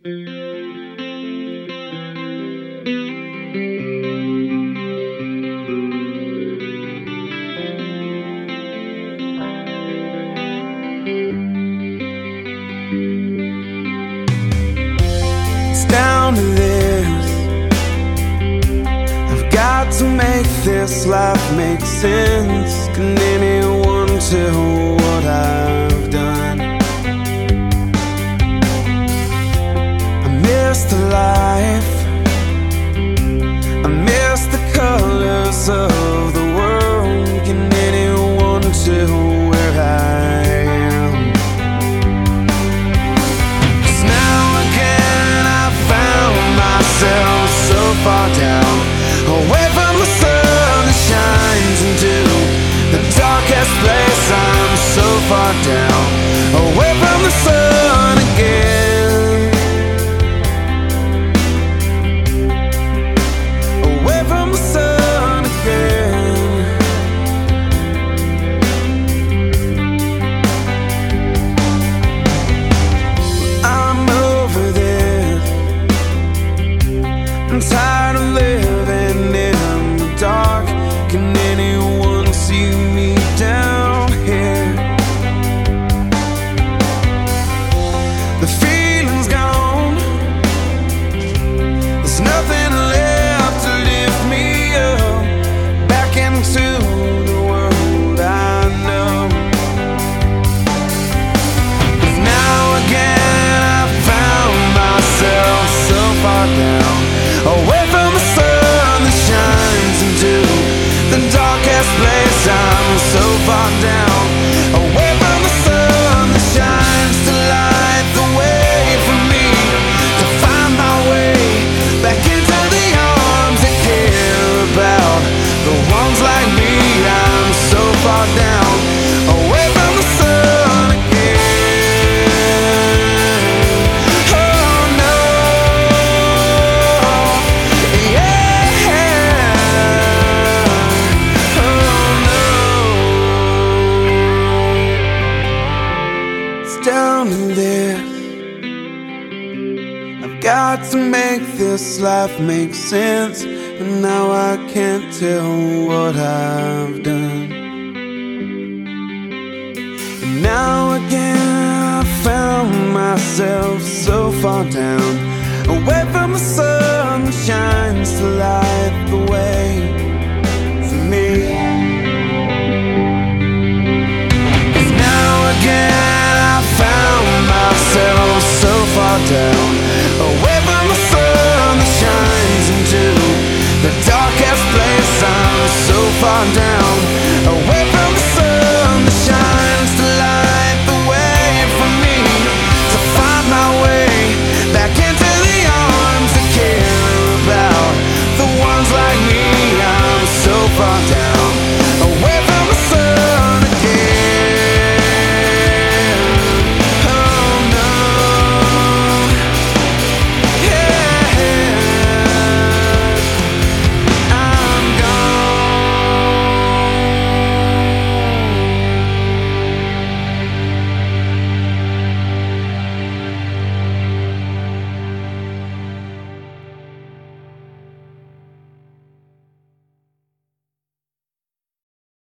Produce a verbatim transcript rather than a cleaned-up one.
It's down to this. I've got to make this life make sense. Can anyone tell what I've done? I miss the life, I miss the colors of the world. Can anyone tell where I am? 'Cause now again I found myself so far down, away from the sun that shines into the darkest place. I'm so far down, away from the sun again, away from the sun again. I'm over this, I'm tired of living in the dark. Can anyone see me down here? The feeling's gone, there's nothing left to lift me up back into the world I know. 'Cause now again I found myself so far down, away from the sun that shines into the darkest place. I'm so far down, away from the sun that shines to light the way for me to find my way back into the arms that care about the ones like me. I'm so far down, away from the sun again. Oh no, yeah, oh no. It's down to this. I've got to make this life make sense, but now I can't tell what I've done. And now again I found myself so far down, away from the sun that shines to light the way for me. 'Cause now again I found myself so far down, away from the sun that shines into the darkest place. I'm so far down,